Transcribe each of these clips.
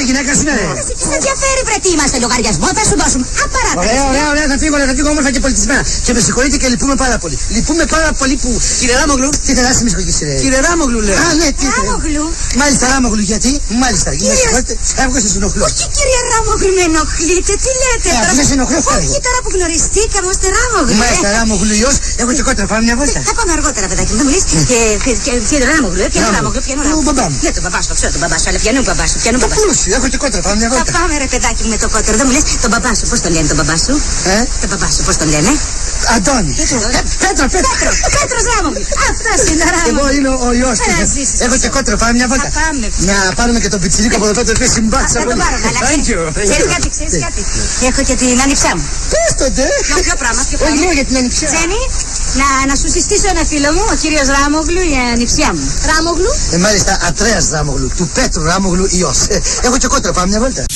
γυναίκα σήμερα. Τι σε ενδιαφέρει, βρε, τι είμαστε, λογαριασμό, θα σου δώσουμε. Ωραία, θα φύγω όμορφα και πολιτισμένα. Και με συγχωρείτε και λυπούμε πάρα πολύ. Λυπούμε πάρα πολύ που. Κύριε Ράμογλου. Τι τεράστια με συγχωρείτε, κύριε Ράμογλου, λέω. Α, ναι, τι. Ράμογλου. Μάλιστα, Ράμογλου, γιατί. Μάλιστα, με συγχωρείτε. Έβγα σα ενοχλώ. Όχι, κύριε Ράμογλου, με ενοχλείτε, τι λέτε. Δεν σε ενοχλώ, όχι, τώρα που γνωριστήκαμε, είστε Ράμογλου. Μάλιστα, Ράμογλου, ιό. Έχω και κότρα, πάμε μια βόλτα. Θα πάμε αργότερα, παιδάκι, δεν μου λε. Κύριε Ράμογλου, πιανού Ράμογλου, πιανού Ράμογλου. Ναι, τον μπαμπά σου, ξέρω τον μπαμπά σου, αλλά πιανού μπαμπά σου, πιανού μπαμπά σου. Έχω και κότρα, πάμε μια βόλτα. Θα πάμε, ρε παιδάκι με το κότερο, δεν μου λε. Τον μπαμπά σου, πώ τον λένε τον μπαμπά σου. Τον μπαμπά σου, πώ τον λένε. Αντώνη. Πέτρος Ράμογλου. Αυτός είναι ο Ράμογλου. Εγώ είναι ο ιός του. Έχω και κότρο, πάμε μια βόλτα. Να πάρουμε και τον πιτσιρίκο από το Πέτρο που συμπάτησα πολύ. Ξέρεις κάτι. Έχω και την άνιψά μου. Πες το ντε. Ποιο πράγμα. Όχι λέω για την άνιψά. Τζένι, να σου συστήσω ένα φίλο μου, ο κύριος Ράμογλου, η ανιψιά μου. Ράμογλου. Μάλιστα, Ατρέας Ράμογλου, του Πέτρου Ράμογλου ιός. Έχω και κότρο, πάμε μια βόλτα.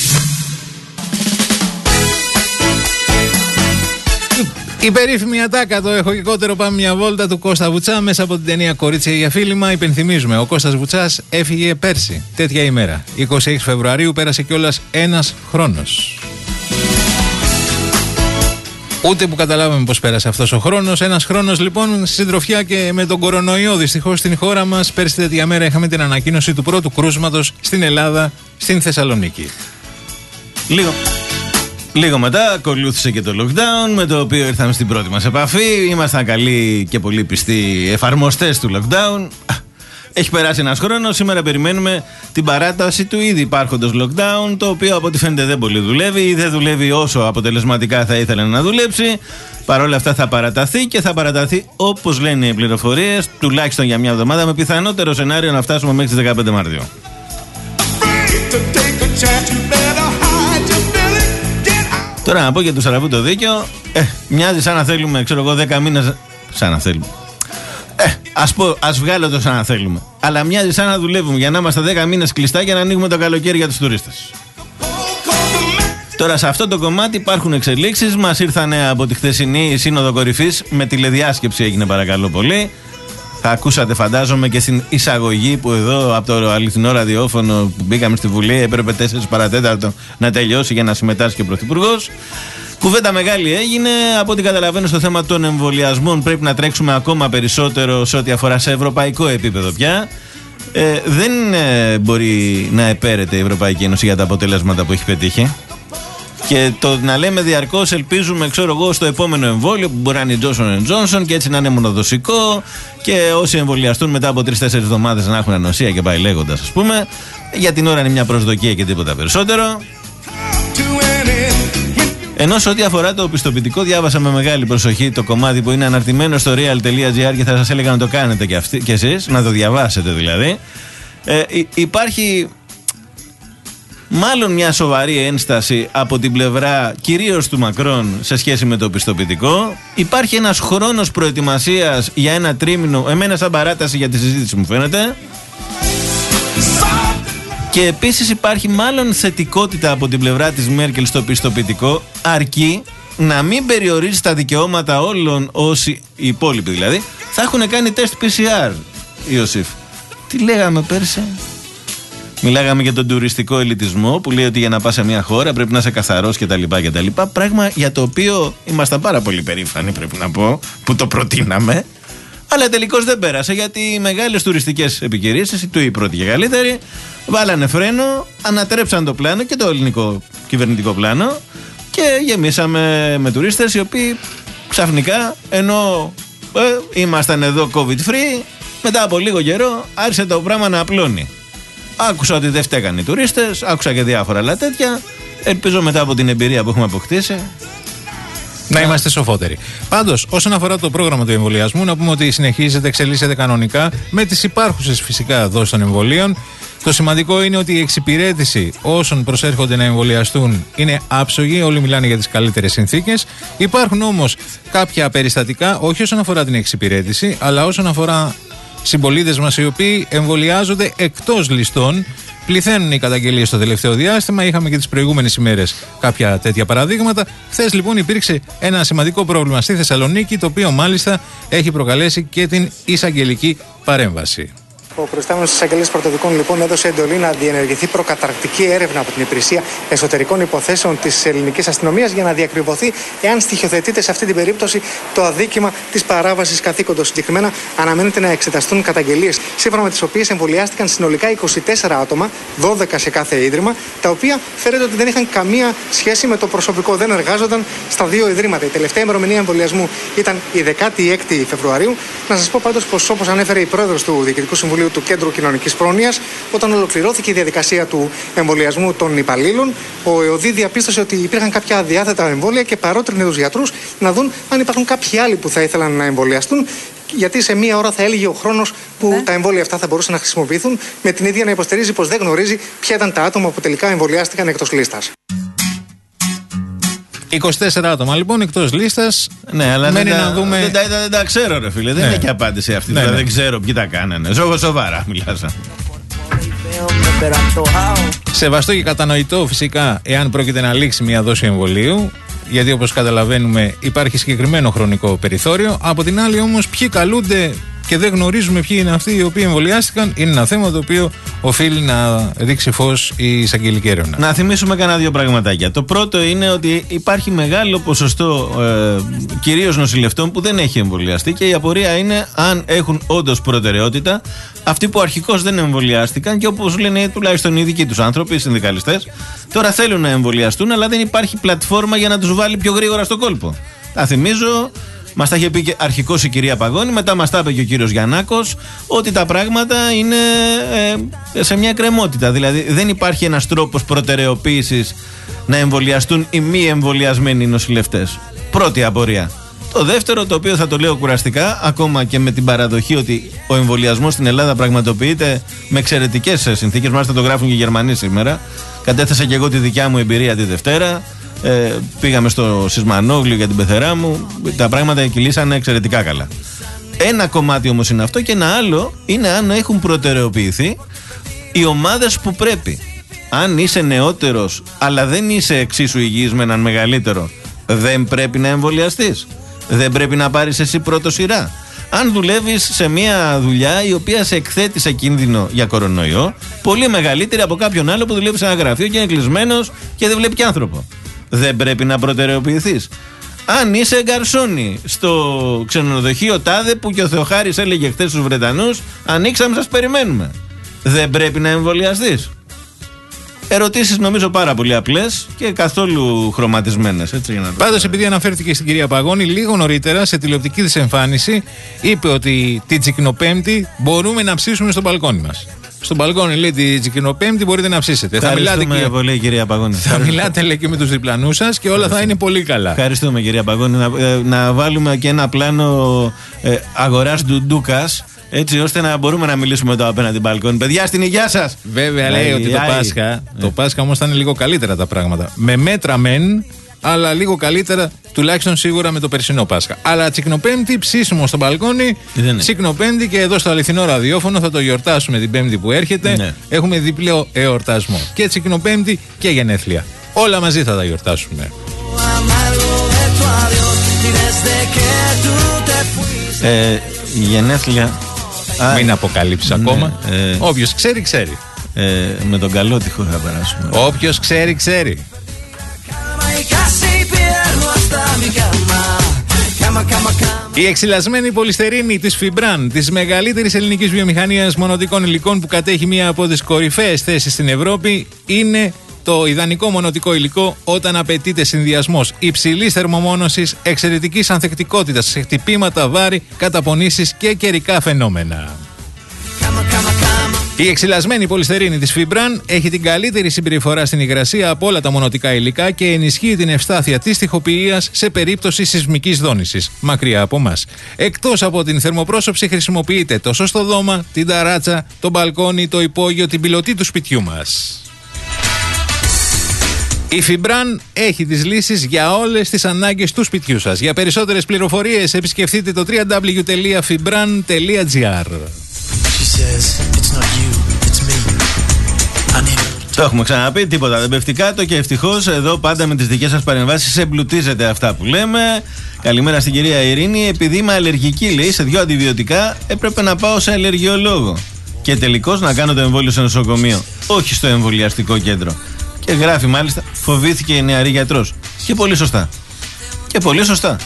Η περίφημη ατάκα, το έχω και κότερο, πάμε μια βόλτα, του Κώστα Βουτσά μέσα από την ταινία Κορίτσια για φίλημα. Υπενθυμίζουμε, ο Κώστας Βουτσάς έφυγε πέρσι, τέτοια ημέρα. 26 Φεβρουαρίου πέρασε κιόλας ένας χρόνος. Ούτε που καταλάβαμε πώς πέρασε αυτός ο χρόνος. Ένας χρόνος λοιπόν στη συντροφιά και με τον κορονοϊό. Δυστυχώς στην χώρα μας πέρσι τέτοια μέρα είχαμε την ανακοίνωση του πρώτου κρούσματος στην Ελλάδα, στην Θεσσαλονίκη. Λίγο μετά ακολούθησε και το lockdown, με το οποίο ήρθαμε στην πρώτη μας επαφή. Ήμασταν καλοί και πολύ πιστοί εφαρμοστές του lockdown. Έχει περάσει ένας χρόνος, σήμερα περιμένουμε την παράταση του ήδη υπάρχοντος lockdown, το οποίο από ό,τι φαίνεται δεν πολύ δουλεύει ή δεν δουλεύει όσο αποτελεσματικά θα ήθελε να δουλέψει. Παρ' όλα αυτά θα παραταθεί και θα παραταθεί, όπως λένε οι πληροφορίες, τουλάχιστον για μια εβδομάδα, με πιθανότερο σενάριο να φτάσουμε μέχρι τις 15 Μαρτίου. Τώρα να πω για του Σαραβού το δίκιο, μοιάζει σαν να θέλουμε, ξέρω εγώ, 10 μήνες. Σαν να θέλουμε. Ας βγάλω το σαν να θέλουμε. Αλλά μοιάζει σαν να δουλεύουμε για να είμαστε 10 μήνες κλειστά για να ανοίγουμε το καλοκαίρι για τους τουρίστες. Τώρα σε αυτό το κομμάτι υπάρχουν εξελίξεις. Μας ήρθανε από τη χθεσινή Σύνοδο Κορυφής, με τηλεδιάσκεψη έγινε, παρακαλώ πολύ. Θα ακούσατε φαντάζομαι και στην εισαγωγή που εδώ από το αληθινό ραδιόφωνο που μπήκαμε στη Βουλή έπρεπε 4 παρατέταρτο να τελειώσει για να συμμετάσχει ο Πρωθυπουργός. Κουβέντα μεγάλη έγινε. Από ό,τι καταλαβαίνω, στο θέμα των εμβολιασμών πρέπει να τρέξουμε ακόμα περισσότερο σε ό,τι αφορά σε ευρωπαϊκό επίπεδο πια. Δεν μπορεί να επέρεται η Ευρωπαϊκή Ένωση για τα αποτελέσματα που έχει πετύχει. Και το να λέμε διαρκώς ελπίζουμε, ξέρω εγώ, στο επόμενο εμβόλιο που μπορεί να είναι η Johnson & Johnson και έτσι να είναι μονοδοσικό και όσοι εμβολιαστούν μετά από 3-4 εβδομάδες να έχουν ανοσία και πάει λέγοντας, ας πούμε. Για την ώρα είναι μια προσδοκία και τίποτα περισσότερο. Ενώ σε ό,τι αφορά το πιστοποιητικό, διάβασα με μεγάλη προσοχή το κομμάτι που είναι αναρτημένο στο real.gr και θα σας έλεγα να το κάνετε κι εσείς, να το διαβάσετε δηλαδή. Υπάρχει μάλλον μια σοβαρή ένσταση από την πλευρά κυρίως του Μακρόν σε σχέση με το πιστοποιητικό. Υπάρχει ένας χρόνος προετοιμασίας για ένα τρίμηνο, εμένα σαν παράταση για τη συζήτηση μου φαίνεται. Και επίσης υπάρχει μάλλον θετικότητα από την πλευρά της Μέρκελ στο πιστοποιητικό, αρκεί να μην περιορίζει τα δικαιώματα όλων όσοι, οι υπόλοιποι δηλαδή, θα έχουν κάνει τεστ PCR, Ιωσήφ. Τι λέγαμε πέρσι? Μιλάγαμε για τον τουριστικό ελιτισμό που λέει ότι για να πας σε μια χώρα πρέπει να είσαι καθαρός κτλ. Πράγμα για το οποίο ήμασταν πάρα πολύ περήφανοι, πρέπει να πω, που το προτείναμε. Αλλά τελικώς δεν πέρασε, γιατί οι μεγάλες τουριστικές επιχειρήσεις, η πρώτη και καλύτερη, βάλανε φρένο, ανατρέψαν το πλάνο και το ελληνικό κυβερνητικό πλάνο και γεμίσαμε με τουρίστες οι οποίοι ξαφνικά, ενώ ήμασταν εδώ COVID free, μετά από λίγο καιρό άρχισε το πράγμα να απλώνει. Άκουσα ότι δεν φταίγαν οι τουρίστες, άκουσα και διάφορα άλλα τέτοια. Ελπίζω μετά από την εμπειρία που έχουμε αποκτήσει να είμαστε σοφότεροι. Πάντως, όσον αφορά το πρόγραμμα του εμβολιασμού, να πούμε ότι συνεχίζεται, εξελίσσεται κανονικά με τις υπάρχουσες φυσικά δόσεις των εμβολίων. Το σημαντικό είναι ότι η εξυπηρέτηση όσων προσέρχονται να εμβολιαστούν είναι άψογη, όλοι μιλάνε για τις καλύτερες συνθήκες. Υπάρχουν όμως κάποια περιστατικά, όχι όσον αφορά την εξυπηρέτηση, αλλά όσον αφορά συμπολίτες μας οι οποίοι εμβολιάζονται εκτός ληστών. Πληθαίνουν οι καταγγελίες στο τελευταίο διάστημα. Είχαμε και τις προηγούμενες ημέρες κάποια τέτοια παραδείγματα. Χθες λοιπόν υπήρξε ένα σημαντικό πρόβλημα στη Θεσσαλονίκη, το οποίο μάλιστα έχει προκαλέσει και την εισαγγελική παρέμβαση. Ο προϊστάμενος της Εισαγγελίας Πρωτοδικών λοιπόν έδωσε εντολή να διενεργηθεί προκαταρκτική έρευνα από την Υπηρεσία Εσωτερικών Υποθέσεων της Ελληνικής Αστυνομίας για να διακριβωθεί εάν στοιχειοθετείται σε αυτή την περίπτωση το αδίκημα της παράβασης καθήκοντος. Συγκεκριμένα, αναμένεται να εξεταστούν καταγγελίες σύμφωνα με τις οποίες εμβολιάστηκαν συνολικά 24 άτομα, 12 σε κάθε ίδρυμα, τα οποία φαίνεται ότι δεν είχαν καμία σχέση με το προσωπικό, δεν εργάζονταν στα δύο ιδρύματα. Η τελευταία ημερομηνία εμβολιασμού ήταν η 16η Φεβρουαρίου. Να σας πω πάντως πως, όπως ανέφερε η πρόεδρος του Διοικητικού Συμβουλίου του Κέντρου Κοινωνικής Πρόνοιας, όταν ολοκληρώθηκε η διαδικασία του εμβολιασμού των υπαλλήλων, ο ΕΟΔΗ διαπίστωσε ότι υπήρχαν κάποια αδιάθετα εμβόλια και παρότρινε τους γιατρούς να δουν αν υπάρχουν κάποιοι άλλοι που θα ήθελαν να εμβολιαστούν. Γιατί σε μία ώρα θα έλυγε ο χρόνος που τα εμβόλια αυτά θα μπορούσαν να χρησιμοποιηθούν, με την ίδια να υποστηρίζει πως δεν γνωρίζει ποια ήταν τα άτομα που τελικά εμβολιάστηκαν εκτός λίστας. 24 άτομα λοιπόν εκτός λίστας. Ναι, αλλά μένει να δούμε. Δεν τα ξέρω, ρε φίλε. Δεν είναι και απάντηση αυτή. Ναι. Δεν ξέρω ποιοι τα κάνανε. Σοβαρά μιλάσα. Σεβαστό και κατανοητό φυσικά εάν πρόκειται να λήξει μια δόση εμβολίου, γιατί όπως καταλαβαίνουμε υπάρχει συγκεκριμένο χρονικό περιθώριο. Από την άλλη όμως, ποιοι καλούνται και δεν γνωρίζουμε ποιοι είναι αυτοί οι οποίοι εμβολιάστηκαν, είναι ένα θέμα το οποίο οφείλει να ρίξει φως η εισαγγελική έρευνα. Να θυμίσουμε κανένα δύο πραγματάκια. Το πρώτο είναι ότι υπάρχει μεγάλο ποσοστό κυρίως νοσηλευτών που δεν έχει εμβολιαστεί, και η απορία είναι αν έχουν όντως προτεραιότητα αυτοί που αρχικώς δεν εμβολιάστηκαν και, όπως λένε τουλάχιστον οι δικοί τους άνθρωποι, οι συνδικαλιστές, τώρα θέλουν να εμβολιαστούν, αλλά δεν υπάρχει πλατφόρμα για να τους βάλει πιο γρήγορα στο κόλπο. Τα θυμίζω. Μας τα είχε πει και αρχικώς η κυρία Παγώνη, μετά μας τα είπε και ο κύριος Γιαννάκος, ότι τα πράγματα είναι σε μια κρεμότητα. Δηλαδή δεν υπάρχει ένας τρόπος προτεραιοποίησης να εμβολιαστούν οι μη εμβολιασμένοι νοσηλευτές. Πρώτη απορία. Το δεύτερο, το οποίο θα το λέω κουραστικά, ακόμα και με την παραδοχή ότι ο εμβολιασμός στην Ελλάδα πραγματοποιείται με εξαιρετικές συνθήκες, μάλιστα το γράφουν και οι Γερμανοί σήμερα. Κατέθεσα και εγώ τη δικιά μου εμπειρία τη Δευτέρα. Πήγαμε στο Σισμανόγλιο για την πεθερά μου. Τα πράγματα κυλήσανε εξαιρετικά καλά. Ένα κομμάτι όμως είναι αυτό, και ένα άλλο είναι αν έχουν προτεραιοποιηθεί οι ομάδες που πρέπει. Αν είσαι νεότερος αλλά δεν είσαι εξίσου υγιής με έναν μεγαλύτερο, δεν πρέπει να εμβολιαστείς. Δεν πρέπει να πάρεις εσύ πρώτο σειρά. Αν δουλεύεις σε μια δουλειά η οποία σε εκθέτει σε κίνδυνο για κορονοϊό, πολύ μεγαλύτερη από κάποιον άλλο που δουλεύει σε ένα γραφείο και είναι κλεισμένος και δεν βλέπει και άνθρωπο, δεν πρέπει να προτεραιοποιηθείς. Αν είσαι γκαρσόνι στο ξενοδοχείο τάδε που και ο Θεοχάρης έλεγε χθες στους Βρετανούς, ανοίξαμε, σας περιμένουμε, δεν πρέπει να εμβολιαστείς. Ερωτήσεις νομίζω πάρα πολύ απλές και καθόλου χρωματισμένες. Πάντως, επειδή αναφέρθηκε στην κυρία Παγώνη, λίγο νωρίτερα σε τηλεοπτική της εμφάνιση είπε ότι την Τσικνοπέμπτη μπορούμε να ψήσουμε στο μπαλκόνι μας. Στο μπαλκόνι, λέει, την Τσικνοπέμπτη μπορείτε να ψήσετε. Θα μιλάτε και πολύ, κυρία Παγώνη. Θα μιλάτε, λέει, και με τους διπλανούς σας και όλα θα είναι πολύ καλά. Ευχαριστούμε, κυρία Παγώνη. Να βάλουμε και ένα πλάνο αγοράς ντουντούκας, έτσι ώστε να μπορούμε να μιλήσουμε εδώ απέναντι μπαλκόνι. Παιδιά, στην υγεία σας! Βέβαια, λέει ότι το Πάσχα όμως θα είναι λίγο καλύτερα τα πράγματα. Με μέτρα μεν, αλλά λίγο καλύτερα, τουλάχιστον σίγουρα με το περσινό Πάσχα. Αλλά Τσικνοπέμπτη, ψήσιμο στο μπαλκόνι. Τσικνοπέμπτη, και εδώ στο αληθινό ραδιόφωνο θα το γιορτάσουμε την Πέμπτη που έρχεται. Ναι. Έχουμε διπλό εορτασμό. Και Τσικνοπέμπτη και γενέθλια. Όλα μαζί θα τα γιορτάσουμε. Γενέθλια. Μην αποκαλύψεις ακόμα. Όποιος ξέρει, ξέρει. Με τον καλό τυχό θα περάσουμε. Όποιος ξέρει, ξέρει. Η εξυλασμένη πολυστερίνη της Φιμπράν, της μεγαλύτερης ελληνικής βιομηχανίας μονοτικών υλικών που κατέχει μία από τις κορυφαίες θέσεις στην Ευρώπη, είναι το ιδανικό μονοτικό υλικό όταν απαιτείται συνδυασμός υψηλής θερμομόνωσης, εξαιρετικής ανθεκτικότητας σε χτυπήματα, βάρη, καταπονήσεις και καιρικά φαινόμενα. Η εξυλασμένη πολυστερίνη της Φιμπράν έχει την καλύτερη συμπεριφορά στην υγρασία από όλα τα μονοτικά υλικά και ενισχύει την ευστάθεια της τοιχοποιίας σε περίπτωση σεισμικής δόνησης, μακριά από μας. Εκτός από την θερμοπρόσωψη, χρησιμοποιείται τόσο στο δώμα, την ταράτσα, το μπαλκόνι, το υπόγειο, την πιλωτή του σπιτιού μας. Η Φιμπράν έχει τις λύσεις για όλες τις ανάγκες του σπιτιού σας. Για περισσότερες πληροφορίες επισκεφτείτε το www.fibran.gr. Το έχουμε ξαναπεί, τίποτα δεν πέφτει κάτω, και ευτυχώς εδώ πάντα με τις δικές σας παρεμβάσεις εμπλουτίζετε αυτά που λέμε. Καλημέρα στην κυρία Ειρήνη. Επειδή είμαι αλλεργική, λέει, σε 2 αντιβιωτικά, έπρεπε να πάω σε αλλεργιολόγο. και τελικώς να κάνω το εμβόλιο στο νοσοκομείο, όχι στο εμβολιαστικό κέντρο. Και γράφει μάλιστα, φοβήθηκε η νεαρή γιατρός. Και πολύ σωστά. Και πολύ σωστά.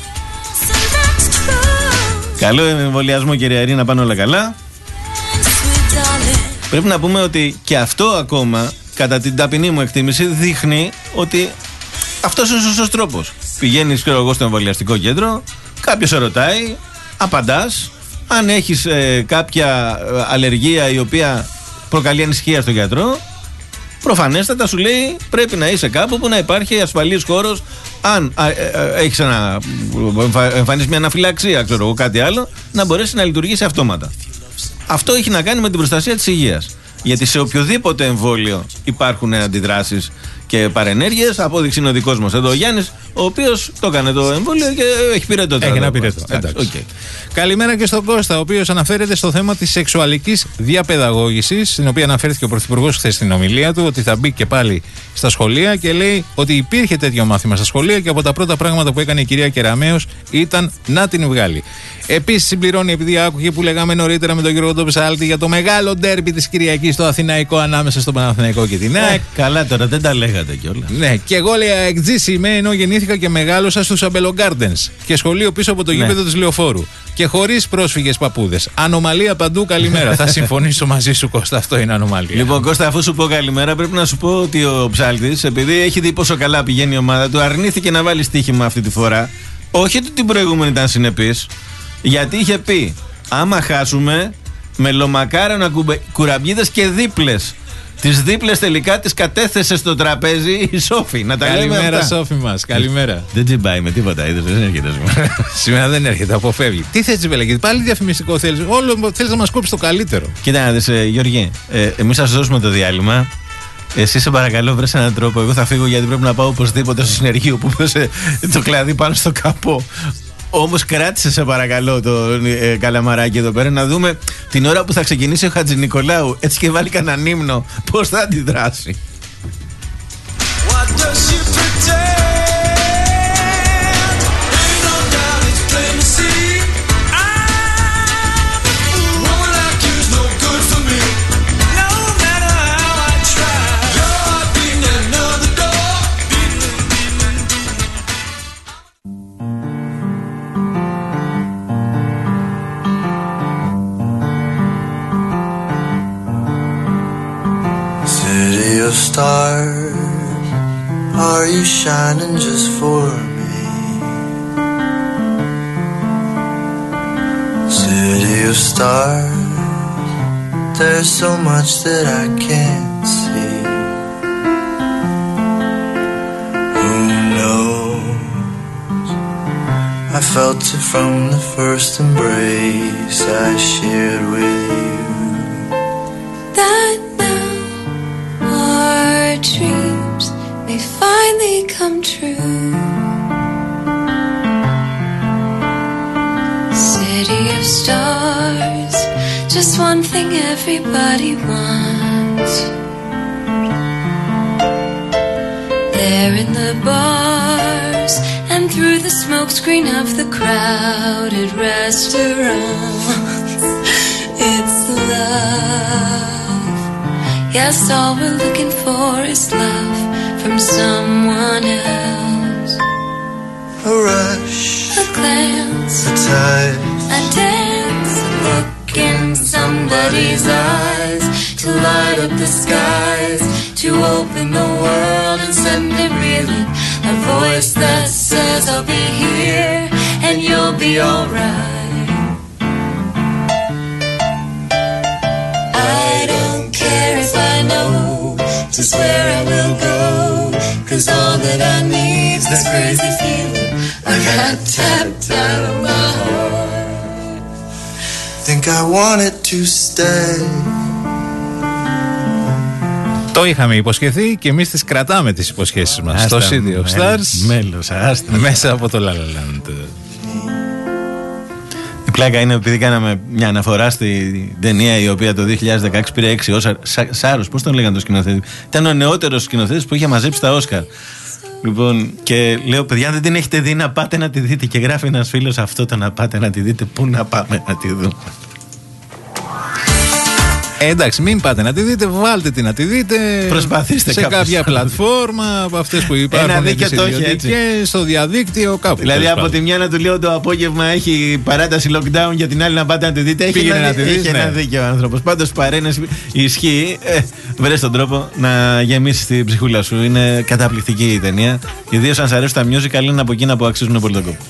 Καλό εμβολιασμό, κυρία Ειρήνα, πάνε όλα καλά. Πρέπει να πούμε ότι και αυτό ακόμα, κατά την ταπεινή μου εκτίμηση, δείχνει ότι αυτός είναι ο σωστός τρόπος. Πηγαίνεις, ξέρω εγώ, στο εμβολιαστικό κέντρο, κάποιος σε ρωτάει, απαντάς. Αν έχεις κάποια αλλεργία η οποία προκαλεί ανησυχία στον γιατρό, προφανέστατα σου λέει πρέπει να είσαι κάπου που να υπάρχει ασφαλής χώρος. Αν έχεις εμφανίσει μια αναφυλαξία, ξέρω εγώ, κάτι άλλο, να μπορέσει να λειτουργήσει αυτόματα. Αυτό έχει να κάνει με την προστασία της υγείας. Γιατί σε οποιοδήποτε εμβόλιο υπάρχουν αντιδράσεις και παρενέργειες. Απόδειξη είναι ο δικός μας εδώ ο Γιάννης, ο οποίος το έκανε το εμβόλιο και έχει πυρετό. Έχει ένα πυρετό. Okay. Καλημέρα και στον Κώστα, ο οποίος αναφέρεται στο θέμα της σεξουαλικής διαπαιδαγώγησης, στην οποία αναφέρθηκε ο Πρωθυπουργός χθες στην ομιλία του, ότι θα μπει και πάλι στα σχολεία και λέει ότι υπήρχε τέτοιο μάθημα στα σχολεία και από τα πρώτα πράγματα που έκανε η κυρία Κεραμέως ήταν να την βγάλει. Επίσης συμπληρώνει, επειδή άκουγε που λέγαμε νωρίτερα με τον Γιώργο Τοψάλτη για το μεγάλο ντέρμπι της Κυριακής στο Αθηναϊκό ανάμεσα στο Παναθηναϊκό και την ΑΕΚ. Καλά τώρα, δεν τα λέγατε κιόλα. Ναι, και εγώ λέει αεκτζής είμαι, ενώ γεννήθηκα και μεγάλωσα στους Αμπελο Gardens και σχολείο πίσω από το γήπεδο της Λεωφόρου. Και χωρίς πρόσφυγες παππούδες. Ανομαλία παντού, καλημέρα. Θα συμφωνήσω μαζί σου, Κώστα, αυτό είναι ανομαλία. Λοιπόν, Κώστα, αφού σου πω καλημέρα, πρέπει να σου πω ότι ο Ψάλτης, επειδή έχει δει πόσο καλά πηγαίνει η ομάδα του, αρνήθηκε να βάλει στοίχημα αυτή τη φορά. Όχι ότι την προηγούμενη ήταν συνεπής, γιατί είχε πει: άμα χάσουμε, με λομακάρανα κουραμπιέδες και δίπλες. Τις δίπλες τελικά τις κατέθεσε στο τραπέζι η Σόφη. Να τα καλημέρα, Σόφη μας. Καλημέρα. Δεν τσιμπάει με τίποτα, είδες, δεν έρχεται σήμερα. Σήμερα δεν έρχεται, αποφεύγει. Τι θες, Τζιμπελέκη, πάλι διαφημιστικό θέλεις. Όλο θέλεις να μας κόψεις το καλύτερο. Κοίτα να δεις, Γιώργη, εμείς θα σας δώσουμε το διάλειμμα. Εσύ σε παρακαλώ, βρες έναν τρόπο. Εγώ θα φύγω γιατί πρέπει να πάω οπωσδήποτε στο συνεργείο που πέσε το κλαδί πάνω στο καπό. Όμως κράτησε σε παρακαλώ το καλαμαράκι εδώ πέρα να δούμε την ώρα που θα ξεκινήσει ο Χατζηνικολάου, έτσι και βάλει κανέναν ύμνο, πώς θα αντιδράσει. Stars, are you shining just for me? City of stars, there's so much that I can't see. Who knows? I felt it from the first embrace I shared with you. Dreams may finally come true. City of stars, just one thing everybody wants. There in the bars and through the smokescreen of the crowded restaurants, it's love. Yes, all we're looking for is love from someone else. A rush, a glance, a touch, a dance, a look in somebody's eyes, to light up the skies, to open the world and send it reeling. A voice that says I'll be here and you'll be alright. Just where I will go, 'cause all that I need's this crazy feeling I got tapped out of my heart. Think I wanted to stay. Το είχαμε υποσχεθεί και εμείς τις κρατάμε τις υποσχέσεις μας. Στο City of Stars, μέλος, μέσα από το La La Land. Η πλάκα είναι επειδή κάναμε μια αναφορά στην ταινία η οποία το 2016 πήρε 6 Όσκαρ. Σάρος, πώς τον λέγανε το σκηνοθέτη? Ήταν ο νεότερος σκηνοθέτης που είχε μαζέψει τα Όσκαρ. Λοιπόν, και λέω, παιδιά, αν δεν την έχετε δει, να πάτε να τη δείτε. Και γράφει ένας φίλος αυτό το να πάτε να τη δείτε. Πού να πάμε να τη δούμε? Εντάξει, μην πάτε να τη δείτε, βάλτε την να τη δείτε. Προσπαθήστε σε κάπως. κάποια πλατφόρμα από αυτές που υπάρχουν. Ένα δίκαιο το έχει, έτσι. Στο διαδίκτυο, κάπου. Δηλαδή από τη μια να του λέω το απόγευμα έχει παράταση lockdown, για την άλλη να πάτε να τη δείτε. Έχει ένα δίκαιο ο άνθρωπος. Πάντως παρένες ισχύει. Βρες τον τρόπο να γεμίσεις την ψυχούλα σου. Είναι καταπληκτική η ταινία. Ιδίως αν σ' αρέσουν τα musical, είναι από εκείνα που αξίζουν πολύ τον κόπο.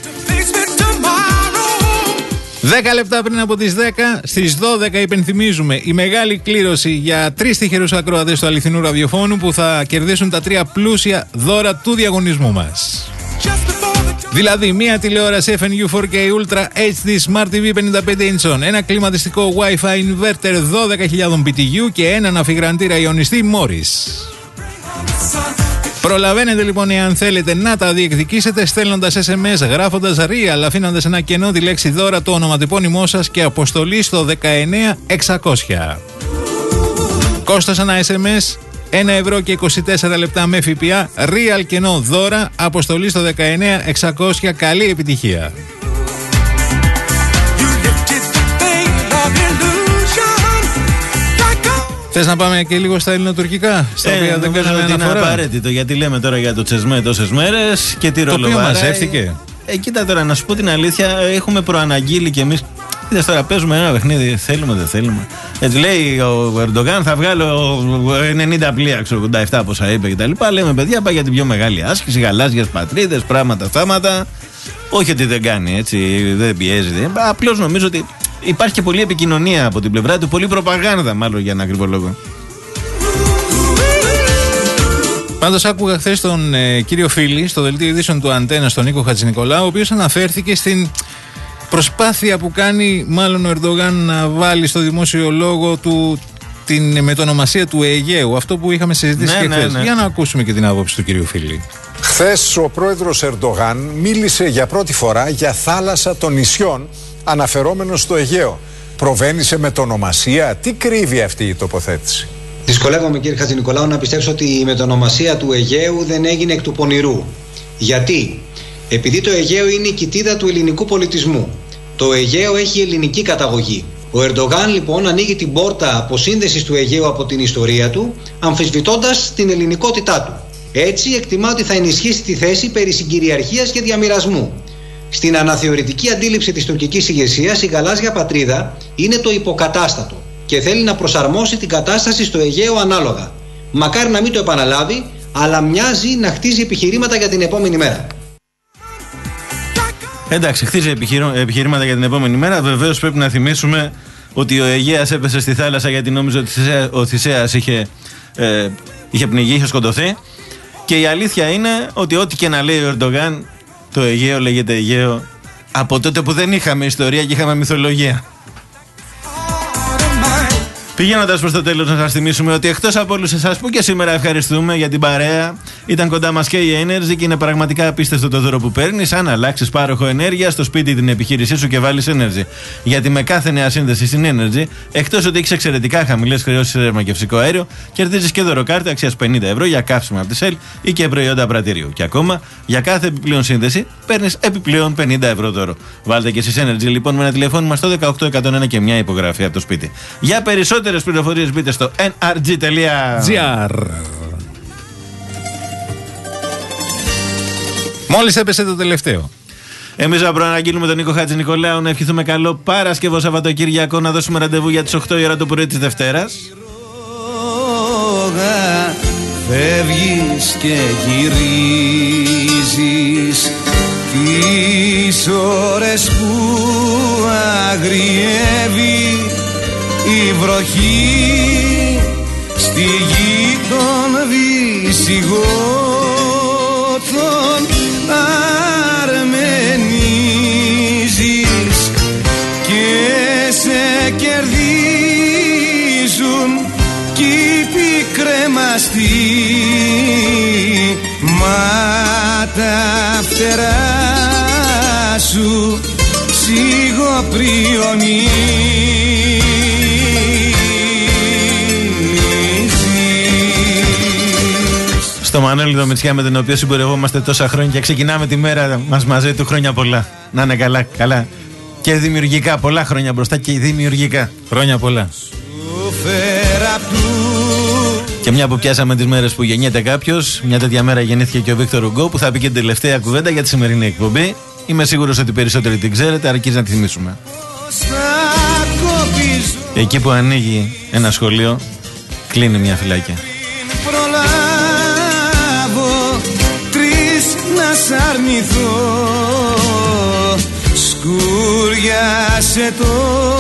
10 λεπτά πριν από τις 10, στις 12 υπενθυμίζουμε η μεγάλη κλήρωση για 3 τυχερούς ακροατές του αληθινού ραδιοφώνου που θα κερδίσουν τα 3 πλούσια δώρα του διαγωνισμού μας. Δηλαδή, μία τηλεόραση FNU 4K Ultra HD Smart TV 55 inch, ένα κλιματιστικό Wi-Fi inverter 12.000 BTU και έναν αφιγραντήρα ιονιστή Morris. Προλαβαίνετε λοιπόν, εάν θέλετε να τα διεκδικήσετε, στέλνοντας SMS, γράφοντας real, αφήνοντας ένα κενό τη λέξη δώρα, το ονοματεπώνυμό σας και αποστολή στο 19600. Κόστος ένα SMS 1 ευρώ και 24 λεπτά με ΦΠΑ, real κενό δώρα, αποστολή στο 19600. Καλή επιτυχία. Θες να πάμε και λίγο στα ελληνοτουρκικά, στα οποία δεν κάναμε αναφορά? Είναι απαραίτητο, γιατί λέμε τώρα για το Τσεσμέ τόσες μέρες και τι ρόλο βαράει. Το οποίο μαζεύτηκε. Κοίτα τώρα, να σου πω την αλήθεια, έχουμε προαναγγείλει κι εμείς. Κοίτα τώρα, παίζουμε ένα παιχνίδι, θέλουμε δεν θέλουμε. Έτσι λέει ο Ερντογάν, θα βγάλω 90 πλοία, ξέρω 87 πόσα είπε κτλ. Λέμε, παιδιά, πάει για την πιο μεγάλη άσκηση, γαλάζιες πατρίδες, πράγματα, θάματα. Όχι ότι δεν κάνει, έτσι, δεν πιέζει. Απλώς νομίζω ότι υπάρχει και πολλή επικοινωνία από την πλευρά του, πολλή προπαγάνδα, μάλλον για ένα ακριβό λόγο. Πάντως άκουγα χθες τον κύριο Φίλη στο δελτίο ειδήσεων του Αντένα, στον Νίκο Χατζηνικολάου, ο οποίος αναφέρθηκε στην προσπάθεια που κάνει μάλλον ο Ερντογάν να βάλει στο δημόσιο λόγο του την μετονομασία του Αιγαίου, αυτό που είχαμε συζητήσει και χθες. Για να ακούσουμε και την άποψη του κυρίου Φίλη. Χθες ο πρόεδρος Ερντογάν μίλησε για πρώτη φορά για θάλασσα των νησιών, αναφερόμενος στο Αιγαίο. Προβαίνει σε μετονομασία. Τι κρύβει αυτή η τοποθέτηση? Δυσκολεύομαι, κύριε Χατζηνικολάου, να πιστέψω ότι η μετονομασία του Αιγαίου δεν έγινε εκ του πονηρού. Γιατί? Επειδή το Αιγαίο είναι η κοιτίδα του ελληνικού πολιτισμού. Το Αιγαίο έχει ελληνική καταγωγή. Ο Ερντογάν λοιπόν ανοίγει την πόρτα αποσύνδεσης του Αιγαίου από την ιστορία του, αμφισβητώντας την ελληνικότητά του. Έτσι εκτιμά ότι θα ενισχύσει τη θέση περί συγκυριαρχίας και διαμοιρασμού. Στην αναθεωρητική αντίληψη της τουρκικής ηγεσίας, η γαλάζια πατρίδα είναι το υποκατάστατο και θέλει να προσαρμόσει την κατάσταση στο Αιγαίο ανάλογα. Μακάρι να μην το επαναλάβει, αλλά μοιάζει να χτίζει επιχειρήματα για την επόμενη μέρα. Εντάξει, χτίζει επιχειρήματα για την επόμενη μέρα. Βεβαίως πρέπει να θυμίσουμε ότι ο Αιγαίας έπεσε στη θάλασσα γιατί νόμιζε ότι ο Θησέας είχε πνιγεί, είχε σκοτωθεί. Και η αλήθεια είναι ότι ό,τι και να λέει ο Ερντογάν, το Αιγαίο λέγεται Αιγαίο από τότε που δεν είχαμε ιστορία και είχαμε μυθολογία. Πηγαίνοντας προς το τέλος, να σας θυμίσουμε ότι εκτός από όλους εσάς που και σήμερα ευχαριστούμε για την παρέα, ήταν κοντά μας και η Energy και είναι πραγματικά απίστευτο το δώρο που παίρνεις αν αλλάξεις πάροχο ενέργειας στο σπίτι την επιχείρησή σου και βάλεις Energy. Γιατί με κάθε νέα σύνδεση στην Energy, εκτός ότι έχεις εξαιρετικά χαμηλές χρεώσεις σε θερμοκηπικό αέριο, κερδίζεις και δωροκάρτα αξίας 50 ευρώ για καύσιμα από τη Shell ή και προϊόντα πρατηρίου. Και ακόμα, για κάθε επιπλέον σύνδεση, παίρνεις επιπλέον 50 ευρώ δώρο. Βάλτε και εσείς Energy λοιπόν με ένα τηλεφώνημα στο 18101 και μια υπογραφή από το σπίτι. Για περισσότερες πληροφορίες μπείτε στο nrg.gr. Μόλις έπεσε το τελευταίο. Εμείς να προαναγγείλουμε τον Νίκο Χατζηνικολάου, να ευχηθούμε καλό Παρασκευό Σαββατοκύριακο, να δώσουμε ραντεβού για τις 8 η ώρα το πρωί της Δευτέρας. Φεύγεις και γυρίζεις τις ώρες που αγριεύει η βροχή στη γη των Βυσσιγώτων αρμενίζεις και σε κερδίζουν κι οι πικρέμαστοι, μα τα φτερά σου σιγοπριονίζεις. Στο Μανώλη το Μητσιά, με τον οποίο συμπορευόμαστε τόσα χρόνια και ξεκινάμε τη μέρα μας μαζί του, χρόνια πολλά. Να είναι καλά, καλά. Και δημιουργικά, πολλά χρόνια μπροστά και δημιουργικά. Χρόνια πολλά. Σου έφερα απ' του. Και μια που πιάσαμε τις μέρες που γεννιέται κάποιος, μια τέτοια μέρα γεννήθηκε και ο Βίκτορ Ουγκό, που θα πει και την τελευταία κουβέντα για τη σημερινή εκπομπή. Είμαι σίγουρος ότι περισσότεροι την ξέρετε, αρκεί να τη θυμίσουμε. Εκεί που ανοίγει ένα σχολείο, κλείνει μια φυλάκια. Προλάβω τρεις να σ' αρνηθώ, σκούριασε το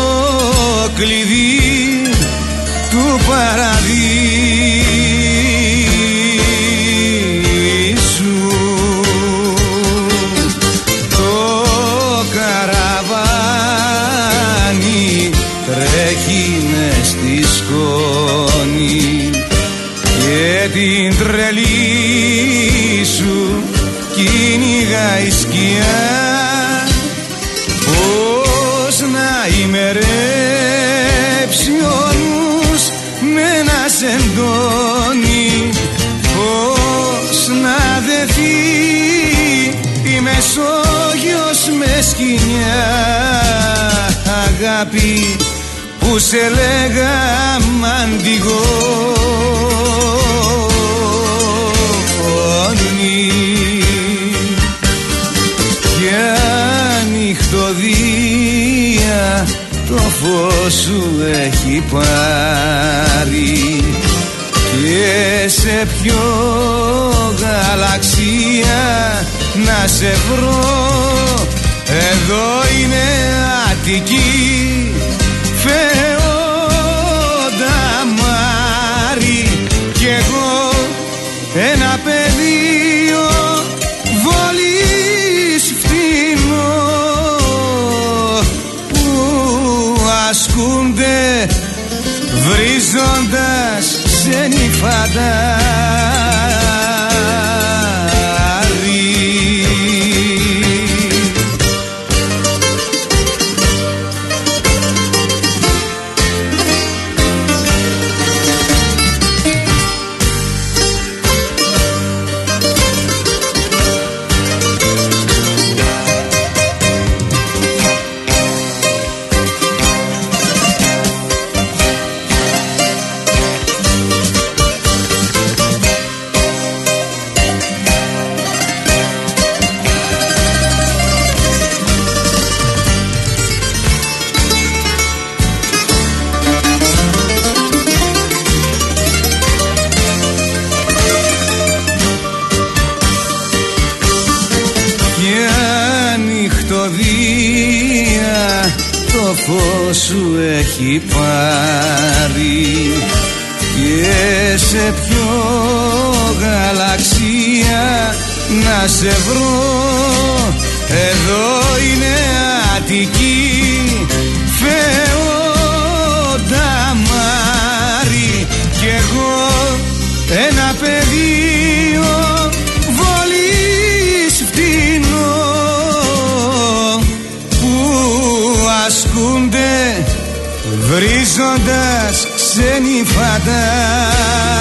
κλειδί του παραδείσου. Το καραβάνι τρέχει μες στη σκόνη και την τρελή σου κυνηγάει σκιά. Πώς να ημερέψει ο νους με να σ' εντώνει, πώς να δεθεί η Μεσόγειος με σκοινιά. Αγάπη που σε λέγα μαντιγόνι, για νυχτωδία το φως σου έχει πάρει, και σε ποιο γαλαξία να σε βρω. Εδώ είναι Αττική, φεόντα Μάρι, κι εγώ ένα πεδίο βόλης φτηνό, που ασκούνται βρίζοντας ξένοι φαντάρι. Το φως σου έχει πάρει, και σε ποιο γαλαξία να σε βρω. Εδώ είναι Αττική, φεόντα Μάρι, κι εγώ ένα πεδίο βόλης φτηνό, που ασκούνται βρίζοντας ξένοι φαντάρι.